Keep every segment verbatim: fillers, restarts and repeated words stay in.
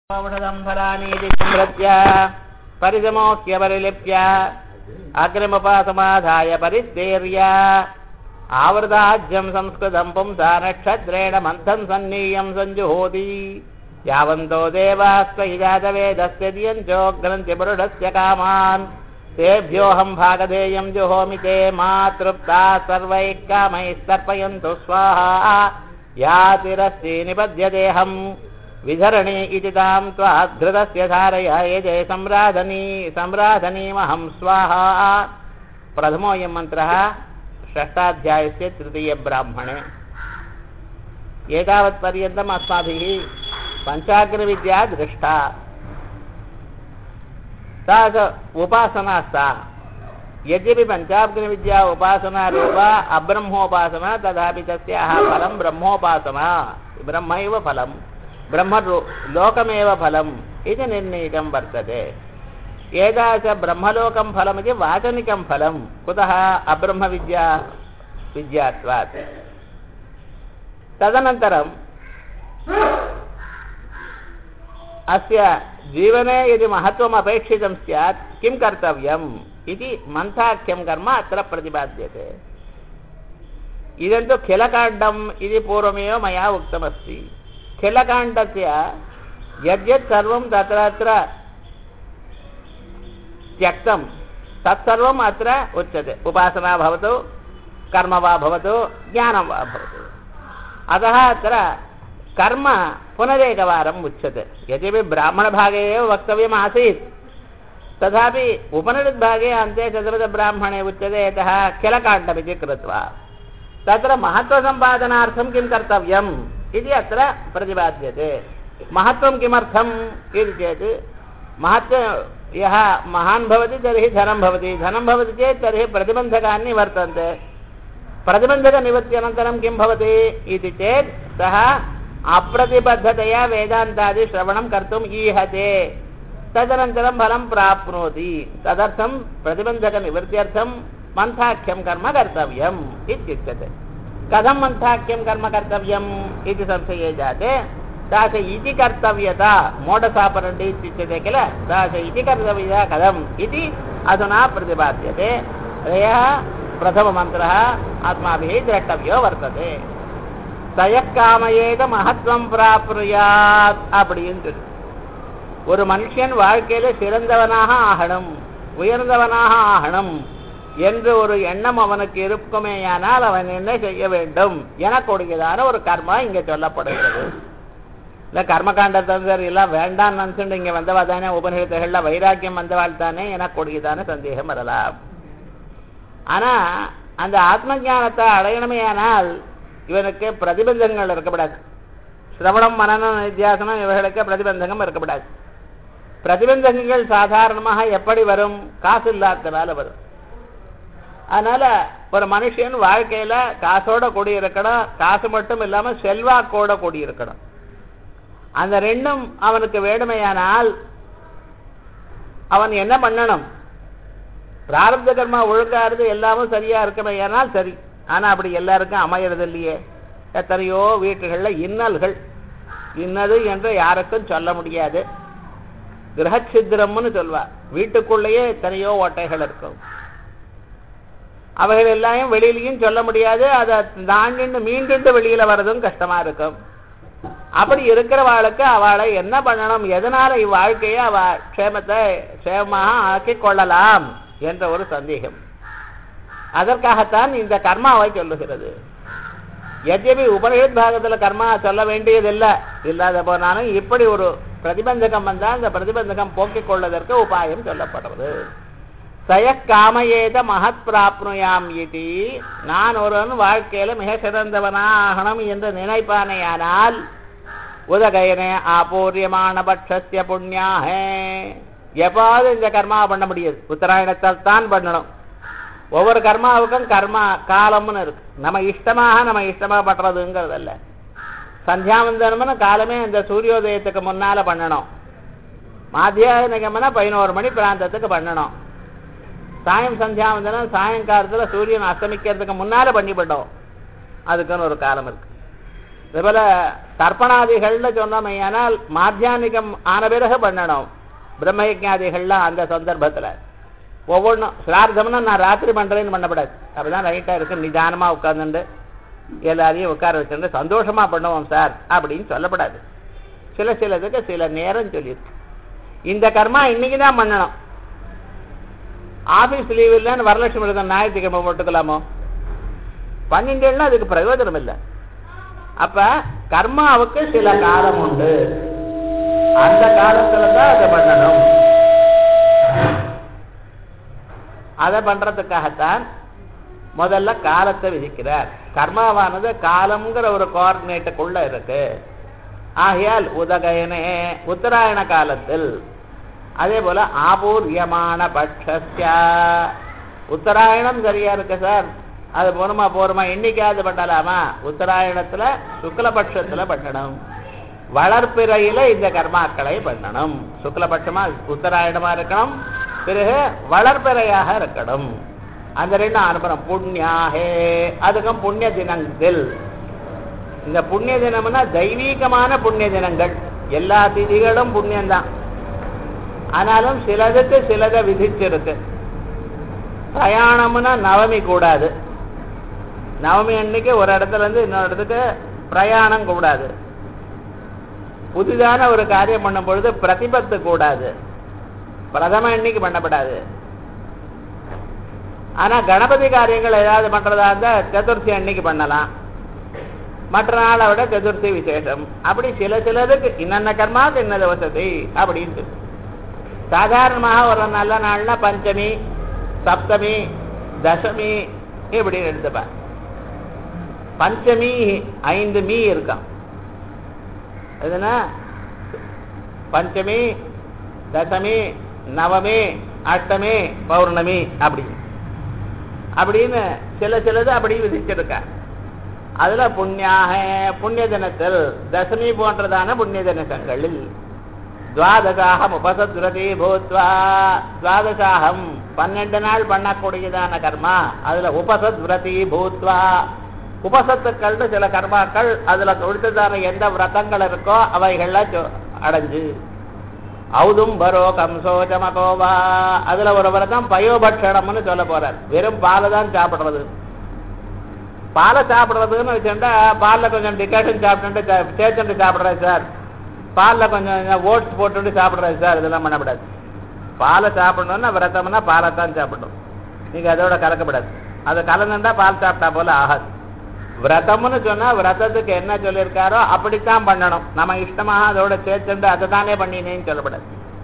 औषधं फलानीति संहृत्य परिसमोक्ष्य परिलिप्य अग्निमुपसमाधाय परिस्तेर्य आवृताज्यं संस्कृतं पुंसा नक्षत्रेण मन्थं सन्नीयं सञ्जुहोति यावन्तो देवास्त्वयि जातवेदस्य दियञ्चोग्रन्थि पुरुषस्य कामान् तेभ्योऽहं भागधेयं जुहोमि ते मा तृप्ताः सर्वैः कामैः तर्पयन्तु स्वाहा यातिरस्ति निपद्यतेऽहम् विधरणी इति तां त्वाद्धृतस्य धारय यजे सम्राधनी सम्राधनीमहं स्वाहा। प्रथमोऽयं मन्त्रः षष्ठाध्यायस्य तृतीयब्राह्मणे। एतावत्पर्यन्तम् अस्माभिः पञ्चाग्निविद्या दृष्टा। सा च उपासना सा। यद्यपि पञ्चाग्निविद्या उपासना रूपा अब्रह्मोपासना तथापि तस्याः फलं ब्रह्मोपासना। ब्रह्मैव फलम् ब्रह्म लोकमेव फलम् इति निर्णीतं वर्तते। एतादृश ब्रह्मलोकं फलमिति वाचनिकं फलं कुतः अब्रह्मविद्या विद्यात्वात्। तदनन्तरम् अस्य जीवने यदि महत्त्वम् अपेक्षितं स्यात् किं कर्तव्यम् इति मन्थाख्यं कर्म अत्र प्रतिपाद्यते। इदं तु खिलकाण्डम् इति पूर्वमेव मया उक्तमस्ति। खिलकाण्डस्य यद्यत् सर्वं तत्र त्यक्तं तत्सर्वम् अत्र उच्यते। उपासना भवतु कर्म वा भवतु ज्ञानं वा भवतु। अतः अत्र कर्म पुनरेकवारम् उच्यते। यद्यपि ब्राह्मणभागे एव वक्तव्यम् आसीत् तथापि उपनिषद्भागे अन्ते चतुर्थब्राह्मणे उच्यते। यतः खिलकाण्डमिति कृत्वा तत्र महत्त्वसम्पादनार्थं किं कर्तव्यम् इति अत्र प्रतिपाद्यते। महत्त्वं किमर्थम् इति चेत् महत्त्वं यः महान् भवति तर्हि धनं भवति। धनं भवति चेत् तर्हि प्रतिबन्धकानि वर्तन्ते। प्रतिबन्धकनिवृत्त्यनन्तरं किं भवति इति चेत् सः अप्रतिबद्धतया वेदान्तादिश्रवणं कर्तुम् ईहते। तदनन्तरं फलं प्राप्नोति। तदर्थं प्रतिबन्धकनिवृत्त्यर्थं मन्थाख्यं कर्म कर्तव्यम् इत्युच्यते। कथं मन्थाख्यं कर्म कर्तव्यम् इति संशये जाते। सा च इति कर्तव्यता मोडस् आपरेण्डि इत्युच्यते किल। सा च इति कर्तव्यता कथम् इति अधुना प्रतिपाद्यते। यः प्रथममन्त्रः अस्माभिः द्रष्टव्यो वर्तते। सयः कामयेत महत्त्वं प्राप्नुयात् அப்படின்னு ஒரு மனுஷன் வாழ்க்கையில சிறந்தவனாக ஆகணும், உயர்ந்தவனாக ஆகணும் என்று ஒரு எண்ணம் அவனுக்கு இருக்குமேயானால் அவன் என்ன செய்ய வேண்டும் எனக்கூடியதான ஒரு கர்மா இங்க சொல்லப்படுகிறது. இல்ல கர்மகாண்டத்தர் எல்லாம் வேண்டாம் நினைச்சுட்டு இங்க வந்தவா தானே, உபநிஷத்துகள்ல வைராக்கியம் வந்தவாள் தானே எனக்கூடியதான சந்தேகம் வரலாம். ஆனா அந்த ஆத்ம ஞானத்தை அடையணுமேயானால் இவனுக்கு பிரதிபந்தங்கள் இருக்கப்படாது. சிரவணம் மனனம் நித்தியாசனம் இவர்களுக்கு பிரதிபந்தகம் இருக்கப்படாது. பிரதிபந்தகங்கள் சாதாரணமாக எப்படி வரும்? காசு இல்லாதனால வரும். அதனால ஒரு மனுஷன் வாழ்க்கையில காசோட கூடி இருக்கணும், காசு மட்டும் இல்லாம செல்வாக்கோட கூடி இருக்கணும். அந்த ரெண்டும் அவனுக்கு வேணுமையானால் அவன் என்ன பண்ணணும்? பிராரப்த கர்மா ஒழுங்காருது எல்லாமும் சரியா இருக்கமையானால் சரி. ஆனா அப்படி எல்லாருக்கும் அமையறது இல்லையே. எத்தனையோ வீட்டுகள்ல இன்னல்கள், இன்னது என்று யாருக்கும் சொல்ல முடியாது. கிரகச்சித்திரம்னு சொல்வா. வீட்டுக்குள்ளேயே எத்தனையோ ஓட்டைகள் இருக்கும். அவைகள் எல்லாம் வெளியிலையும் சொல்ல முடியாது. அதை தாண்டிண்டு மீண்டு வெளியில வர்றதும் கஷ்டமா இருக்கும். அப்படி இருக்கிறவாளுக்கு அவளை என்ன பண்ணணும், எதனால இவ்வாழ்க்கையை அவ க்ஷேமத்தை க்ஷேமமாக ஆக்கி கொள்ளலாம் என்ற ஒரு சந்தேகம். அதற்காகத்தான் இந்த கர்மாவை சொல்லுகிறது. எத்யபி உபனிஷத் பாகத்துல கர்மா சொல்ல வேண்டியதில்லை. இல்லாத போனாலும் இப்படி ஒரு பிரதிபந்தகம் வந்தால் அந்த பிரதிபந்தகம் போக்கிக் கொள்வதற்கு உபாயம் சொல்லப்படுறது. சய காமயேத மகத் பிராப்னுயாம் இதி. நான் ஒருவன் வாழ்க்கையில மிக சிறந்தவனாகணும் என்று நினைப்பானையானால் உதகையனே ஆபூரியமான பட்சஸ்ய புண்ணியாக. எப்பாவது இந்த கர்மா பண்ண முடியாது. உத்தராயணத்தால் தான் பண்ணணும். ஒவ்வொரு கர்மாவுக்கும் கர்மா காலம்னு இருக்கு. நம்ம இஷ்டமாக நம்ம இஷ்டமா பண்றதுங்கிறது அல்ல. சந்தியாவந்தனம்னு காலமே இந்த சூரியோதயத்துக்கு முன்னால பண்ணணும். மாத்தியானிகம்னா பதினோரு மணி பிராந்தத்துக்கு பண்ணணும். சாயம் சந்தியாவந்தனம் சாயங்காலத்துல சூரியன் அஸ்தமிக்கிறதுக்கு முன்னால பண்ணிவிட்டோம். அதுக்குன்னு ஒரு காலம் இருக்கு. இதுபோல தர்ப்பணாதிகள்னு சொன்னோமையானால் மாத்தியானிகம் ஆன பிறகு பண்ணணும். பிரம்மயஜாதிகள்லாம் அந்த சந்தர்ப்பத்தில் ஒவ்வொன்றும் சிரார்த்தம்னா நான் ராத்திரி பண்ணுறேன்னு பண்ணப்படாது. அப்படிதான் ரைட்டாக இருக்கு. நிதானமாக உட்காந்துட்டு எல்லாரையும் உட்கார வச்சுட்டு சந்தோஷமா பண்ணுவோம் சார் அப்படின்னு சொல்லப்படாது. சில சிலதுக்கு சில நேரம் சொல்லியிருக்கு. இந்த கர்மா இன்னைக்கு தான் பண்ணணும். ஆபீஸ் லீவ் இல்லைன்னு வரலட்சுமி விரதம் ஞாயிற்றுக்கிழமை போட்டுக்கலாமோ? பண்ணிட்டேன்னா அதுக்கு பிரயோஜனம் இல்லை. அப்ப கர்மாவுக்கு சில காலம் உண்டு. அந்த காலத்துல தான் அதை பண்ணணும். அதை பண்றதுக்காகத்தான் முதல்ல காலத்தை விதிக்கிறார். கர்மாவானது காலம்ங்கிற ஒரு கோஆர்டினேட்டுக்குள்ள இருக்கு. ஆகையால் உதகயனே உத்தராயண காலத்தில், அதே போல ஆபூர்யமான பட்சஸ்யா உத்தராயணம் சரியா இருக்கு சார், அது போருமா போருமா என்னைக்காவது பண்ணலாமா? உத்தராயணத்துல சுக்லபட்சத்துல பண்ணணும். வளர்ப்பிறையில இந்த கர்மாக்களை பண்ணணும். சுக்லபட்சமா உத்தராயணமா இருக்கணும், பிறகு வளர்ப்பிறையாக இருக்கணும். அந்த ரெண்டு அனுப்புறம் புண்ணியாகே, அதுக்கும் புண்ணிய தினங்கள். இந்த புண்ணிய தினம்னா தெய்வீகமான புண்ணிய தினங்கள். எல்லா திதிகளும் புண்ணியம்தான். ஆனாலும் சிலதுக்கு சிலதை விதிச்சிருக்கு. பிரயாணம்னா நவமி கூடாது. நவமி அன்னைக்கு ஒரு இடத்துல இருந்து இன்னொரு இடத்துக்கு பிரயாணம் கூடாது. புதிதான ஒரு காரியம் பண்ணும் பொழுது பிரதிபத்து கூடாது. பிரதம அன்னைக்கு பண்ணப்படாது. ஆனா கணபதி காரியங்கள் ஏதாவது பண்றதா இருந்தா சதுர்த்தி அன்னைக்கு பண்ணலாம். மற்ற நாளை விட சதுர்த்தி விசேஷம். அப்படி சில சிலருக்கு இன்னென்ன கர்மாவுக்கு இன்னது வசதி அப்படின்னு. சாதாரணமாக ஒரு நல்ல நாள்னா பஞ்சமி, சப்தமி, தசமி இப்படின்னு எடுத்துப்பா. பஞ்சமி ஐந்து மீ இருக்கான். எதுனா பஞ்சமி, தசமி, நவமி, அஷ்டமி, பௌர்ணமி அப்படி அப்படின்னு சில சிலது அப்படி விதிச்சிருக்கா. அதுல புண்ணியாக புண்ணிய தினத்தில் தசமி போன்றதான புண்ணிய தினங்களில் துவாதசாகம் உபசத்ரதி பூத்வா, துவாதசாகம் பன்னெண்டு நாள் பண்ணக்கூடியதான கர்மா, அதுல உபசத் விரதி பூத்வா, உபசத்துக்கள்னு சில கர்மாக்கள் அதுல கொடுத்ததான எந்த விரதங்கள் இருக்கோ அவைகள்லாம் அடைஞ்சு. ஔதும்பரோ கம்சோஜமகோவா, அதுல ஒரு விரதம் பயோபட்சணம்னு சொல்ல போறார். வெறும் பாலை தான் சாப்பிடுறது. பாலை சாப்பிடுறதுன்னு வச்சுட்டா பாலில் கொஞ்சம் டிகாஷன் சாப்பிட்டு சேர்த்துட்டு சாப்பிட்றேன் சார், பாலில் கொஞ்சம் ஓட்ஸ் போட்டு சாப்பிட்றேன் சார், இதெல்லாம் பண்ணக்கூடாது. பாலை சாப்பிடணும்னா விரதம்னா பாலை தான் சாப்பிடணும். நீங்க அதோட கலக்கப்படாது. அதை கலந்துட்டா பால் சாப்பிட்டா போல ஆகாது. விரதம்னு சொன்னா விரதத்துக்கு என்ன சொல்லியிருக்காரோ அப்படித்தான் பண்ணணும். நம்ம இஷ்டமாக அதோட சேர்த்துட்டு அதை தானே பண்ணினேன்னு சொல்லப்படாது.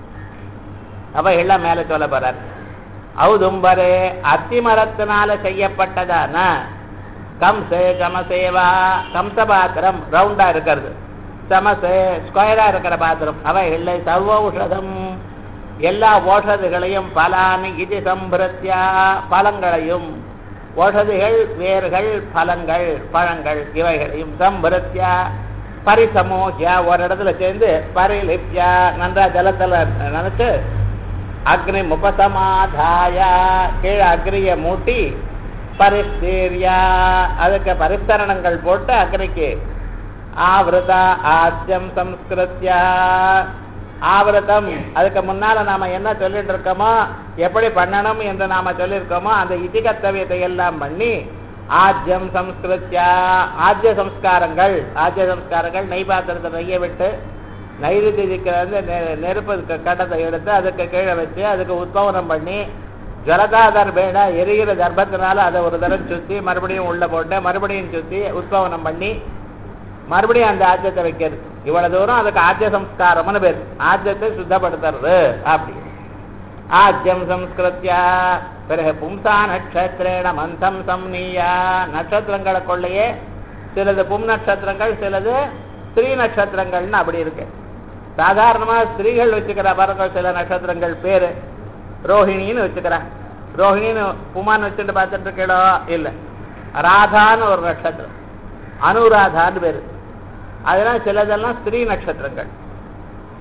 அப்ப எல்லாம் மேல சொல்ல போறார். ஔதும்பரே அத்தி மரத்தினால செய்யப்பட்டதான கம்சே சமசேவா, கம்ச பாத்திரம் ரவுண்டா இருக்கிறது, சமசே ஸ்கொயரா இருக்கிற பாத்திரம், அவைகளை சர்வௌஷதம் எல்லா ஓஷதிகளையும் பலானி இது சம்பிரத்யா பழங்களையும், ஓஷதிகள் வேர்கள் பழங்கள் பழங்கள் இவைகளையும் சம்பிரத்யா பரிசமோகியா ஒரு இடத்துல சேர்ந்து பரிலிப்யா நன்றா ஜலத்துல நினைச்சு அக்னி முபசமாதாய கீழே அக்னியை மூட்டி பரிஸ்தீரியா அதுக்கு பரிஸ்தரணங்கள் போட்டு அக்னிக்கு ஆவிரதா ஆத்யம் சம்ஸ்கிருத்யா ஆவிரதம் அதுக்கு முன்னால நாம என்ன சொல்லிட்டு இருக்கோமோ எப்படி பண்ணணும் என்று நாம சொல்லியிருக்கோமோ அந்த இதி கர்த்தவியத்தை எல்லாம் பண்ணி ஆஜ்யம் சம்ஸ்கிருத்யா ஆஜ்ய சம்ஸ்காரங்கள் ஆஜ்ய சம்ஸ்காரங்கள் நெய் பாத்திரத்தை நெய்ய விட்டு நைருதிக்கு வந்து நெருப்பு கட்டத்தை எடுத்து அதுக்கு கீழே வச்சு அதுக்கு உத்பவனம் பண்ணி ஜலதாதர் பேட எரிகிற கர்ப்பத்தினால அதை ஒரு தடவை சுற்றி மறுபடியும் உள்ள போட்டு மறுபடியும் சுற்றி உத்பவனம் பண்ணி மறுபடியும் அந்த ஆஜ்யத்தை வைக்கிறது. இவ்வளவு தூரம் அதுக்கு ஆஜ்ய சம்ஸ்காரம்னு பேர். ஆஜ்யத்தை சுத்தப்படுத்துறது அப்படி. ஆஜ்யம் சம்ஸ்கிருத்யா பிறகு பும்சா நட்சத்திரேண மந்தம் சம்னியா நட்சத்திரங்களுக்குள்ளேயே சிலது பும் நட்சத்திரங்கள் சிலது ஸ்திரீ நட்சத்திரங்கள்னு அப்படி இருக்கு. சாதாரணமா ஸ்திரீகள் வச்சுக்கிற பாருங்க சில நட்சத்திரங்கள் பேரு ரோஹிணின்னு வச்சுக்கிறேன். ரோஹிணின்னு புமான்னு வச்சுட்டு பார்த்துட்டு இருக்கோ இல்லை, ராதான்னு ஒரு நட்சத்திரம், அனுராதான்னு பேரு. அதெல்லாம் சிலதெல்லாம் ஸ்திரீ நட்சத்திரங்கள்,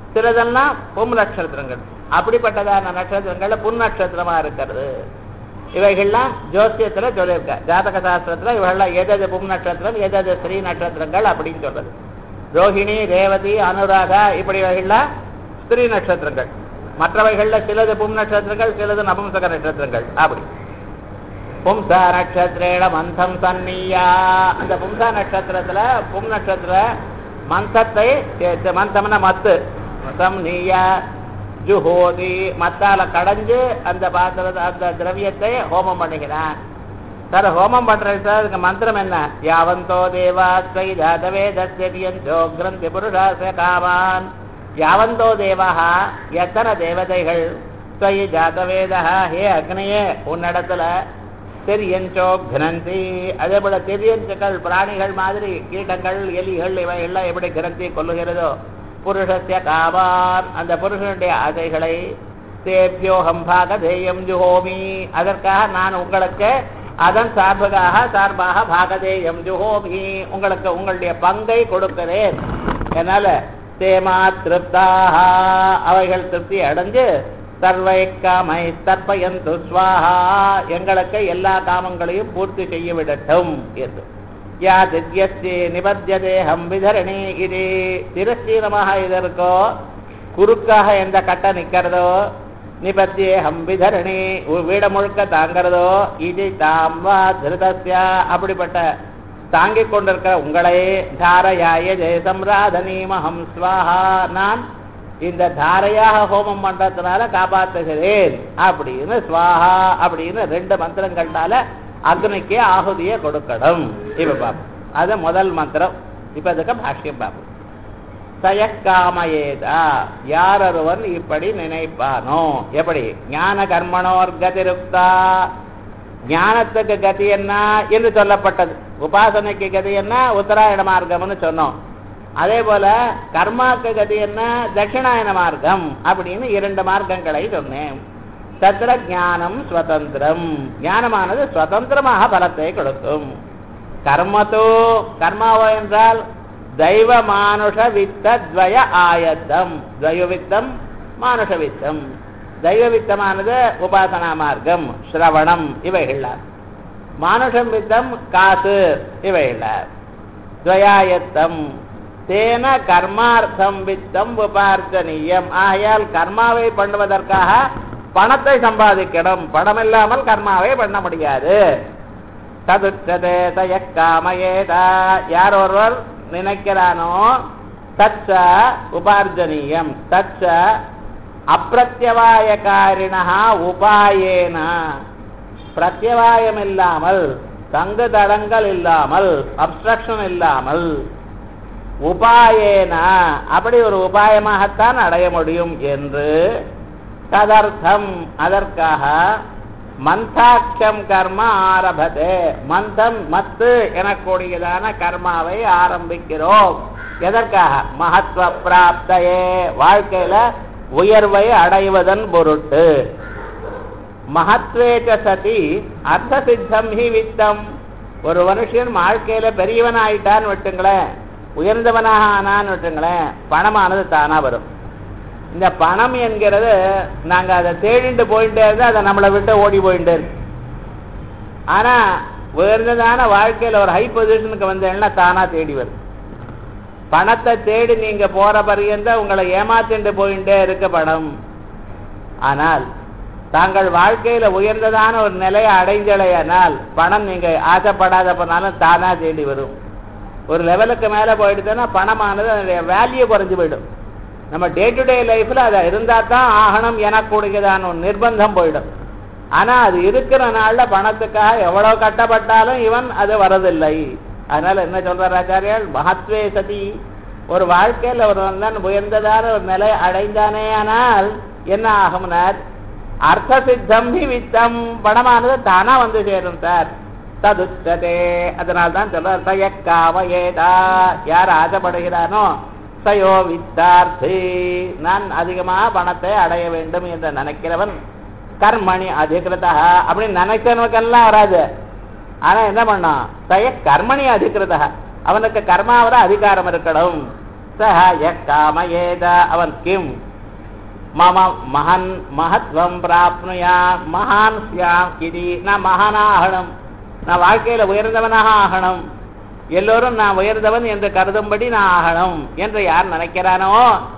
சிலதெல்லாம் பொம் நட்சத்திரங்கள். அப்படிப்பட்டதான நட்சத்திரங்கள்ல புன் நட்சத்திரமா இருக்கிறது. இவைகள்லாம் ஜோசியத்துல சொல்லியிருக்க. ஜாதக சாஸ்திரத்துல இவைகள்லாம் எதது பும் நட்சத்திரம் எதது ஸ்ரீ நட்சத்திரங்கள் அப்படின்னு சொல்றது. ரோஹிணி, ரேவதி, அனுராதா இப்படி இவைகள்லாம் ஸ்திரீ நட்சத்திரங்கள். மற்றவைகள்ல சிலது பும் நட்சத்திரங்கள், சிலது நபும்சக நட்சத்திரங்கள். அப்படி பும்சா நட்சத்திரேட மந்தம் சன்னியா, அந்த பும்சா நட்சத்திரத்துல பும் நட்சத்திர மந்தத்தை மந்தம்னா மத்து சம்னியா ஜுஹோதி மத்தால கடைஞ்சு அந்த பாத்திரத்தை அந்த திரவியத்தை ஹோமம் பண்ணுகிறான். சார் ஹோமம் பண்றது சார் அதுக்கு மந்திரம் என்ன? யாவந்தோ தேவா ஸ்வை ஜாதவே தத்யோ கிரந்தி புருஷாச காமான். யாவந்தோ தேவாஹா எத்தனை தேவதைகள், ஸ்வை ஜாதவேதா ஹே அக்னியே உன்னிடத்துல தெரியஞ்சோ கிரந்தி, அதே போல தெரியஞ்சுக்கள் பிராணிகள் மாதிரி கீட்டங்கள் எலிகள் இவை எல்லாம் எப்படி கிரந்தி கொல்லுகிறதோ புருஷஸ்ய காமான் அந்த புருஷனுடைய ஆசைகளை தேபியோகம் பாகதேயம் ஜுஹோமி அதற்காக நான் உங்களுக்கு அதன் சார்பாக சார்பாக பாகதேயம் ஜுஹோமி உங்களுக்கு உங்களுடைய பங்கை கொடுக்கிறேன். என்னால தேமா திருப்தாக அவைகள் திருப்தி அடைஞ்சு சர்வை காமை தற்பயந்து ஸ்வாஹா எங்களுக்கு எல்லா காமங்களையும் பூர்த்தி செய்ய விடட்டும் என்று. யா தித்யஸ்தி நிபத்தியதேஹம் விதரணி இது திரஸ்தீனமாக இதற்கோ குறுக்காக எந்த கட்ட நிற்கிறதோ நிபத்தியேஹம் விதரணி வீட முழுக்க தாங்கிறதோ இது தாம்பா திருதஸ்யா அப்படிப்பட்ட தாங்கிக் கொண்டிருக்கிற உங்களை தாரையாய ஜெயசம்ராதனீமஹம் ஸ்வாஹா நான் இந்த தாரையாக ஹோமம் பண்றதுனால காப்பாற்றுகிறேன் அப்படின்னு ஸ்வாஹா அப்படின்னு ரெண்டு மந்திரங்கள்னால அக்னிக்கு ஆகுதியை கொடுக்கணும். இப்ப பாப்போம் அது முதல் மந்திரம். இப்ப அதுக்கு பாஷ்யம் பார்ப்போம். சயக்காமயேதா யாரொருவன் இப்படி நினைப்பானோ எப்படி ஞான கர்மணோர் கதிருக்தா ஞானத்துக்கு கதி என்ன என்று சொல்லப்பட்டது. உபாசனைக்கு கதி என்ன உத்தராயண மார்க்கம்னு சொன்னோம். அதே போல கர்மாக்கு கதி என்ன தட்சிணாயன மார்க்கம் அப்படின்னு இரண்டு மார்க்கங்களை சொன்னேன். தத்திர ஞானம் ஸ்வதந்திரம் ஞானமானது சுதந்திரமாக பலத்தை கொடுக்கும். கர்மத்தோ கர்மாவோ என்றால் தெய்வ மானுஷ வித்த துவய ஆயத்தம் துவய வித்தம் மானுஷ வித்தம். தெய்வ வித்தமானது உபாசனா மார்க்கம் ஸ்ரவணம் இவைகள். மானுஷம் வித்தம் காசு இவைகள். துவயாயத்தம் தேன கர்மார்த்தம் வித்தம் உபார்ஜனீயம். ஆகையால் கர்மாவை பண்ணுவதற்காக பணத்தை சம்பாதிக்கணும். பணம் இல்லாமல் கர்மாவை பண்ண முடியாது. ததுச்சதே தயக்காமயேதா யார் ஒருவர் நினைக்கிறானோ தச்ச உபார்ஜனீயம் தச்ச அப்பிரத்யவாயகாரிணா உபாயேன பிரத்யவாயம் இல்லாமல் தங்கு தடங்கள் இல்லாமல் அப்ஸ்ட்ரக்ஷன் இல்லாமல் உபாயேன அப்படி ஒரு உபாயமாகத்தான் அடைய முடியும் என்று ததர்த்தம் அதற்காக மந்தாட்சம் கர்ம ஆரம்பதே மந்தம் மத்து எனக்கூடியதான கர்மாவை ஆரம்பிக்கிறோம். எதற்காக மகத்துவ பிராப்தையே வாழ்க்கையில உயர்வை அடைவதன் பொருட்டு. மகத்வேச்ச சதி அர்த்த சித்தம் ஹி வித்தம். ஒரு மனுஷன் வாழ்க்கையில பெரியவன் ஆயிட்டான்னு விட்டுங்களேன் உயர்ந்தவனாக ஆனான்னு விட்டுங்களேன் பணமானது தானா வரும். இந்த பணம் என்கிறது நாங்க அதை தேடிட்டு போயிட்டே இருந்தா அதை நம்மளை விட்டு ஓடி போயிட்டே இருக்கு. ஆனா உயர்ந்ததான வாழ்க்கையில ஒரு ஹை பொசிஷனுக்கு வந்தேன்னா தானா தேடி வரும். பணத்தை தேடி நீங்க போற பரியந்த உங்களை ஏமாத்திட்டு போயிட்டே இருக்க பணம். ஆனால் தாங்கள் வாழ்க்கையில உயர்ந்ததான ஒரு நிலையை அடைஞ்சலையானால் பணம் நீங்க ஆசைப்படாத போனாலும் தானா தேடி வரும். ஒரு லெவலுக்கு மேல போயிடுதுன்னா பணமானது அதனுடைய வேல்யூ குறைஞ்சு போயிடும். நம்ம டே டு டே லைஃப்ல அதை இருந்தா தான் ஆகணும் எனக்கூடியதான ஒரு நிர்பந்தம் போயிடும். ஆனா அது இருக்கிற நாள்ல பணத்துக்காக எவ்வளவு கட்டப்பட்டாலும் இவன் அது வரதில்லை. அதனால என்ன சொல்றார் ஆச்சாரியால் மகத்வே சதி ஒரு வாழ்க்கையில் ஒரு தான் உயர்ந்ததான ஒரு நிலை அடைந்தானே ஆனால் என்ன ஆகும்னார் அர்த்த சித்தம் ஹி வித்தம் பணமானது தானா வந்து சேரும் சார். ததுச்சதே அதனால்தான் சொல்றார் சயக்காமயேதா யார் ஆசைப்படுகிறானோ சயோ வித்தார்த்தி நான் அதிகமாக பணத்தை அடைய வேண்டும் என்று நினைக்கிறவன் கர்மணி அதிகிருதா அப்படின்னு நினைக்கிறவனுக்கெல்லாம் வராது. ஆனா என்ன பண்ணான் சய கர்மணி அதிகிருதா அவனுக்கு கர்மாவத அதிகாரம் இருக்கணும். சஹ யக்காமயேத அவன் கிம் மம மகன் மகத்வம் பிராப்னுயா மகான் ஸ்யாம் இது நான் மகானாகணும், நான் வாழ்க்கையில உயர்ந்தவனாக ஆகணும், எல்லோரும் நான் உயர்ந்தவன் என்று கருதும்படி நான் ஆகணும் என்று யார் நினைக்கிறானோ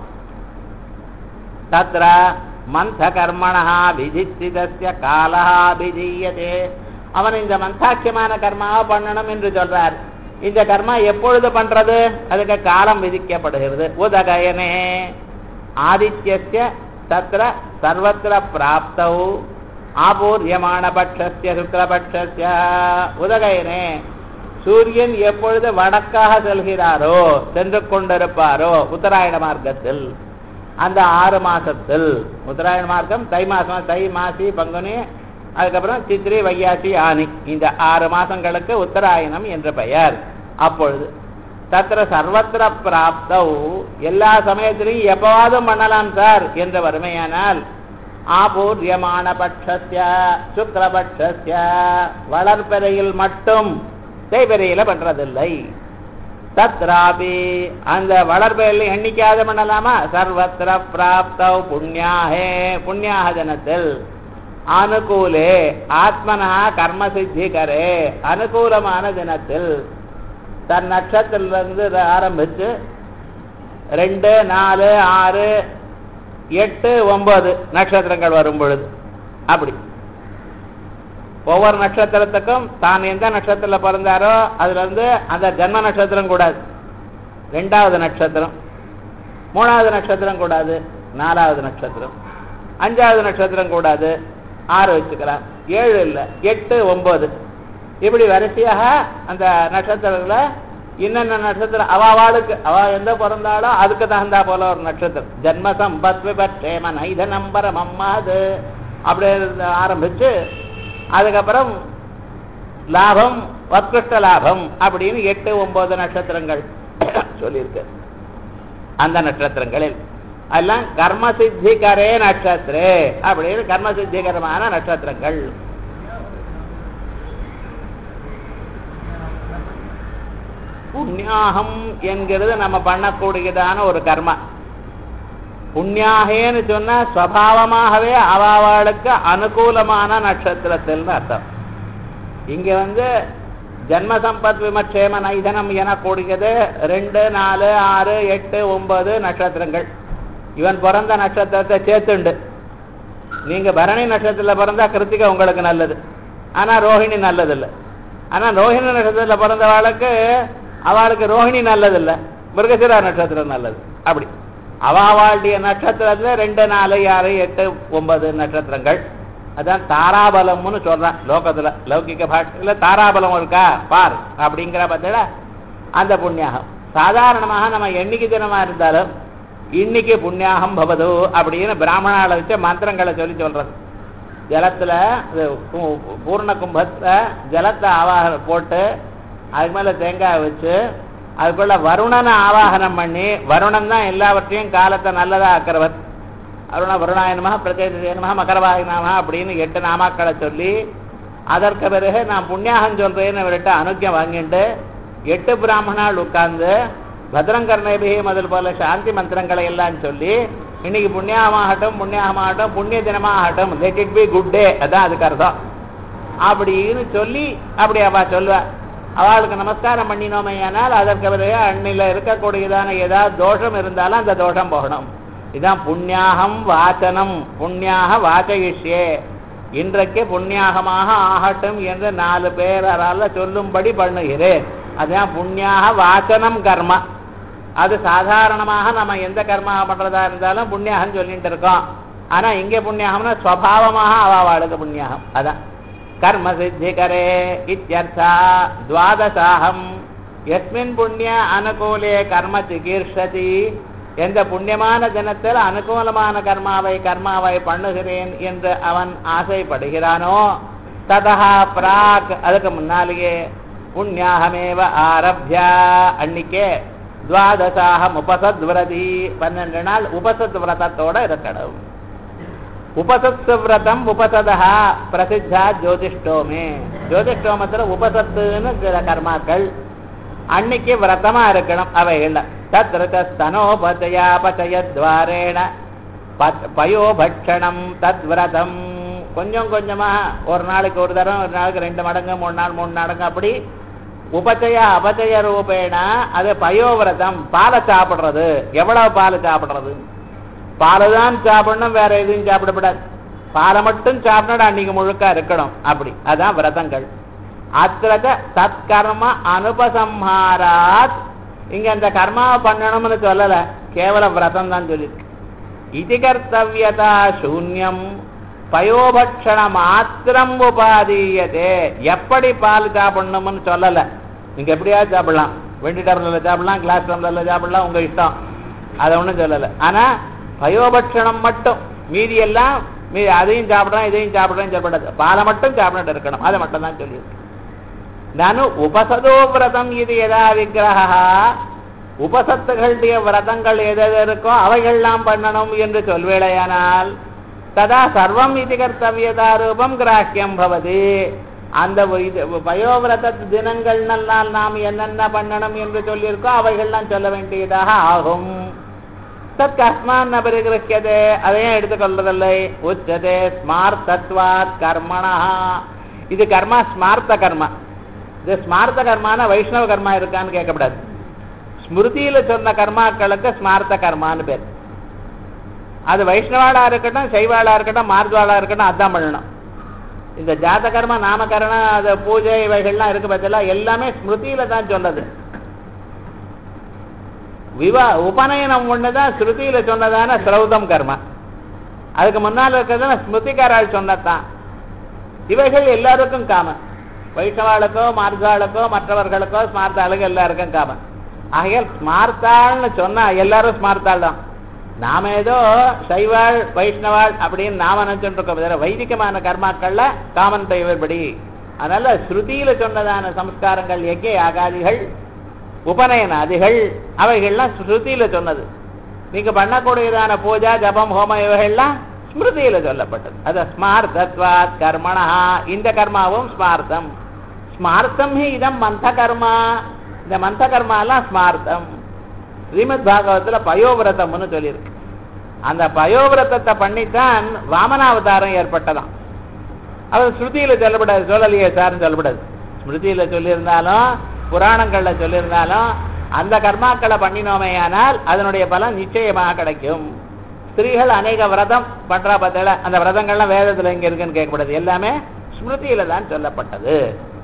தத்ர மந்த கர்மணா விதிச்சிதஸ்ய காலஹா விஜீயதே, அவன் இந்த மந்தாட்சியமான கர்மாவை பண்ணணும் என்று சொல்றார். இந்த கர்மா எப்பொழுது பண்றது? அதுக்கு காலம் விதிக்கப்படுகிறது. உதகயனே ஆதித்யஸ்ய தத்ர சர்வத்திர பிராப்தௌ ஆபூர்யமான பட்சஸ்ய சுக்லபட்சஸ்ய. உதகயனே சூரியன் எப்பொழுது வடக்காக செல்கிறாரோ சென்று கொண்டிருப்பாரோ உத்தராயண மார்க்கத்தில், அந்த ஆறு மாசத்தில், உத்தராயண மார்க்கம் தை மாசம், தை மாசி பங்குனி, அதுக்கப்புறம் சித்திரை வையாசி ஆனி, இந்த ஆறு மாசங்களுக்கு உத்தராயணம் என்ற பெயர். அப்பொழுது தத்திர சர்வத்திர பிராப்தௌ எல்லா சமயத்திலையும் எப்பவாவது பண்ணலாம் சார் என்ற வறுமையானால் ஆபூர்யமான பட்சஸ்ய சுக்லபட்சஸ்ய வளர்பெறையில் மட்டும், தேய்பெறையில பண்றதில்லை. தத்ராபி அந்த வளர்பெறையில் எண்ணிக்காத பண்ணலாமா? சர்வத்திர பிராப்தௌ புண்ணியாஹே புண்ணியாக ஜனத்தில் அனுகூலே ஆத்மனா கர்ம சித்திகரே அனுகூலமான தினத்தில் தன் நட்சத்திரத்திலிருந்து ஆரம்பிச்சு ரெண்டு நாலு ஆறு எட்டு ஒன்பது நட்சத்திரங்கள் வரும் பொழுது, அப்படி ஒவ்வொரு நட்சத்திரத்துக்கும் தான் எந்த நட்சத்திரத்துல பிறந்தாரோ அதுல இருந்து அந்த ஜன்ம நட்சத்திரம் கூடாது, ரெண்டாவது நட்சத்திரம், மூணாவது நட்சத்திரம் கூடாது, நாலாவது நட்சத்திரம், அஞ்சாவது நட்சத்திரம் கூடாது, ஆறு வச்சுக்கலாம், ஏழு இல்லை எட்டு ஒன்பது, இப்படி வரிசையாக அந்த நட்சத்திரங்களை இன்னென்ன நட்சத்திரம் அவாளுக்கு அவ எந்த பிறந்தாலோ அதுக்கு தகுந்தா போல ஒரு நட்சத்திரம், ஜன்ம சம்பத் விபட்சேம நைத நம்பரம் அம்மாது அப்படி ஆரம்பிச்சு அதுக்கப்புறம் லாபம் உத்கிருஷ்ட லாபம் அப்படின்னு எட்டு ஒன்பது நட்சத்திரங்கள் சொல்லியிருக்கு. அந்த நட்சத்திரங்களில் எல்லாம் கர்ம சித்திகரே நட்சத்திரே அப்படின்னு கர்ம சித்திகரமான நட்சத்திரங்கள். புண்ணியாகம் என்கிறது நம்ம பண்ணக்கூடியதான ஒரு கர்மா. புண்ணியாகேன்னு சொன்னா ஸ்வபாவமாகவே அவாவாளுக்கு அனுகூலமான நட்சத்திரத்தில் அர்த்தம். இங்க வந்து ஜன்ம சம்பத் விமட்சேம நைதனம் எனக்கூடியது ரெண்டு நாலு ஆறு எட்டு ஒன்பது நட்சத்திரங்கள். இவன் பிறந்த நட்சத்திரத்தை சேர்த்துண்டு, நீங்க பரணி நட்சத்திரத்தில் பிறந்தா கிருத்திகை உங்களுக்கு நல்லது, ஆனா ரோஹிணி நல்லதில்லை. ஆனா ரோஹிணி நட்சத்திரத்தில் பிறந்தவாளுக்கு அவளுக்கு ரோஹிணி நல்லதில்லை, மிருகசிரா நட்சத்திரம் நல்லது. அப்படி அவாவாளுடைய நட்சத்திரத்துல ரெண்டு நாலு ஆறு எட்டு ஒன்பது நட்சத்திரங்கள். அதான் தாராபலம்னு சொல்றான் லோகத்துல, லௌகிக பாஷையில தாராபலம் இருக்கா பார் அப்படிங்கிற பத்தில அந்த புண்ணியாகம். சாதாரணமாக நம்ம என்னைக்கு தினமா இருந்தாலும் இன்னைக்கு புண்ணியாகம் பவது அப்படின்னு பிராமணால வச்ச மந்திரங்களை சொல்லி சொல்றது. ஜலத்துல பூர்ண கும்பத்தை ஜலத்தை ஆவாக போட்டு அதுக்கு மேல தேங்காய் வச்சு அதுக்குள்ள வருணனை ஆவாகனம் பண்ணி, வருணன் தான் எல்லாவற்றையும் காலத்தை நல்லதா ஆக்கிறவர், அருண வருணாயனமாக பிரத்யேகமாக மகரவாயனமாக அப்படின்னு எட்டு நாமாக்களை சொல்லி அதற்கு பிறகு நான் புண்ணியாகம் சொல்றேன்னு அவர்கிட்ட அனுக்கியம் வாங்கிட்டு எட்டு பிராமணால் உட்கார்ந்து பத்ரங்கர்ணேபி முதல் போல சாந்தி மந்திரங்களை எல்லாம் சொல்லி இன்னைக்கு புண்ணியாகமாகட்டும் புண்ணியாகமாகட்டும் புண்ணிய தினமாகட்டும் let it be good day, அதான் அதுக்கு அர்த்தம் அப்படின்னு சொல்லி அப்படி அவ சொல்லுவா. அவளுக்கு நமஸ்காரம் பண்ணினோமே ஆனால் அதற்கு பிறகு அண்ணில இருக்கக்கூடியதான ஏதாவது தோஷம் இருந்தாலும் அந்த தோஷம் போகணும். இதான் புண்ணியாகம் வாசனம், புண்ணியாக வாசயிஷ்யே, இன்றைக்கு புண்ணியாகமாக ஆகட்டும் என்று நாலு பேரால சொல்லும்படி பண்ணுகிறேன். அதுதான் புண்ணியாக வாசனம் கர்மா. அது சாதாரணமாக நம்ம எந்த கர்மா பண்றதா இருந்தாலும் புண்ணியாகம் சொல்லிட்டு இருக்கோம். ஆனா இங்கே புண்ணியாகம்னா ஸ்வபாவமாக அவாவாளுக்கு புண்ணியாகம். அதான் கர்ம சித்திகரே இத்யர்த்தா துவாதசாகம் யஸ்மின் புண்ணிய அனுகூலே கர்ம சிகீர்ஷதி, எந்த புண்ணியமான தினத்தில் அனுகூலமான கர்மாவை கர்மாவை பண்ணுகிறேன் என்று அவன் ஆசைப்படுகிறானோ ததா பிராக் அதுக்கு முன்னாலேயே புண்ணியாகமேவ ஆரப்யா அன்னிக்கே துவாதசாகம் உபசத்விரதி பன்னெண்டு நாள் உபசத் விரதத்தோட இருக்கணும். உபசத் விரதம் உபசதா பிரசித்தா ஜோதிஷ்டோமே, ஜோதிஷ்டோமத்தில் உபசத்துன்னு சில கர்மாக்கள் அன்னைக்கு விரதமா இருக்கணும். அவைகள் தத்ரதனோபச்சயாபச்சயத்வாரேண பயோபட்சணம் தத் விரதம், கொஞ்சம் கொஞ்சமா ஒரு நாளைக்கு ஒரு தரம், ஒரு நாளைக்கு ரெண்டு மடங்கு, மூணு நாள் மூணு மடங்கு, அப்படி உபச்சய அபச்சய ரூபேண அது பயோவிரதம். பாலை சாப்பிடுறது, எவ்வளவு பால் சாப்பிடுறது? பாலை தான் சாப்பிடணும், வேற எதுவும் சாப்பிடக்கூடாது. பாலை மட்டும் சாப்பிடணும், அன்னைக்கு முழுக்க இருக்கணும். அப்படி அதான் விரதங்கள். அத்திரத தற்கர்ம அனுபசம்ஹாராத், இங்க அந்த கர்மாவை பண்ணணும்னு சொல்லல, கேவல விரதம் தான் சொல்லியிருக்கு. இதி கர்த்தவியதா சூன்யம் பயோபட்சண மாத்திரம் உபாதீயதே. எப்படி பால் சாப்பிடணும்னு சொல்லல, நீங்க எப்படியாவது சாப்பிடலாம், வெண்டி டம்ளர்ல சாப்பிடலாம், கிளாஸ் டம்ளர்ல சாப்பிடலாம், உங்க இஷ்டம், அதை ஒன்றும் சொல்லலை. ஆனா பயோபட்சணம் மட்டும், மீதி எல்லாம் மீதி அதையும் சாப்பிட்றேன் இதையும் சாப்பிட்றேன்னு சொல்லப்படாது, பாலை மட்டும் சாப்பிட்டு இருக்கணும், அதை மட்டும் தான் சொல்லியிருக்கு. நானு உபசதோ விரதம் இது எதா விக்கிரகா, உபசத்துகளுடைய விரதங்கள் எது இருக்கோ அவைகள்லாம் பண்ணணும் என்று சொல்வேளையானால் ததா சர்வம் இது கர்த்தவியதா ரூபம் கிராஹ்யம் பவதி. அந்த பயோவிரத தினங்கள்னால் நாம் என்னென்ன பண்ணணும் என்று சொல்லியிருக்கோ அவைகள்லாம் சொல்ல வேண்டியதாக ஆகும். தத் கஸ்மான் பரிகிரஹ்யதே, அதையும் எடுத்துக்கொள்வதில்லை. உச்சதே ஸ்மார்த்தத்வாத் கர்மணா, இது கர்மா ஸ்மார்த்த கர்மா. இது ஸ்மார்த்த கர்மான வைஷ்ணவ கர்மா இருக்கான்னு கேட்கக்கூடாது. ஸ்மிருதியில சொன்ன கர்மாக்களுக்கு ஸ்மார்த்த கர்மான்னு பேர். அது வைஷ்ணவாளா இருக்கட்டும், சைவாளா இருக்கட்டும், மார்ஜவாளா இருக்கட்டும், அதான் பண்ணணும். இந்த ஜாத கர்மா நாமகரணம் அது பூஜை இவைகள்லாம் இருக்கு பார்த்தா எல்லாமே ஸ்மிருதியில தான் சொன்னது. விவா உபநயனம் ஒண்ணுதான் ஸ்ருதியில சொன்னதான சிரௌதம் கர்மா. அதுக்கு முன்னால் இருக்கிறதுனா ஸ்மிருதிகாரால் சொன்னதான். இவைகள் எல்லாருக்கும் காமன், வைஷ்ணவாளுக்கோ மார்ஜாளுக்கோ மற்றவர்களுக்கோ ஸ்மார்த்தாளுக்கு எல்லாருக்கும் காமன். ஆகையால் ஸ்மார்த்தாள்னு சொன்னா எல்லாரும் ஸ்மார்த்தாள் தான். நாம ஏதோ சைவாள் வைஷ்ணவாள் அப்படின்னு நாம நினைச்சுட்டு இருக்கோம், வைதிகமான கர்மாக்கள்ல காமன் பெயர்படி. அதனால ஸ்ருதியில சொன்னதான சம்ஸ்காரங்கள் யஜ்ஞ யாகாதிகள் உபநயனாதிகள் அவைகள்லாம் ஸ்ருதியில சொன்னது. நீங்க பண்ணக்கூடியதான பூஜா ஜபம் ஹோமம் இவைகள்லாம் ஸ்மிருதியில சொல்லப்பட்டது. அது ஸ்மார்த்தத்வாத் கர்மணா, இந்த கர்மாவும் ஸ்மார்த்தம். ஸ்மார்த்தம் ஹி இதம் மந்த கர்மா, இந்த மந்த கர்மா எல்லாம் ஸ்மார்த்தம். ஸ்ரீமத் பாகவத்துல பயோவிரதம்னு சொல்லியிருக்கு. அந்த பயோவிரதத்தை பண்ணித்தான் வாமனாவதாரம் ஏற்பட்டதாம். அவர் ஸ்ருதியில சொல்லப்படாது, சொல்லலையே சார்னு சொல்லப்படாது. ஸ்மிருதியில சொல்லியிருந்தாலும் புராணங்கள்ல சொல்லியிருந்தாலும் அந்த கர்மாக்களை பண்ணினோமையானால் அதனுடைய பலன் நிச்சயமாக கிடைக்கும். ஸ்திரீகள் அநேக விரதம் பண்றா பார்த்தல, அந்த விரதங்கள்லாம் வேதத்துல எங்க இருக்குன்னு கேட்கக்கூடாது, எல்லாமே ஸ்மிருதியில தான் சொல்லப்பட்டது.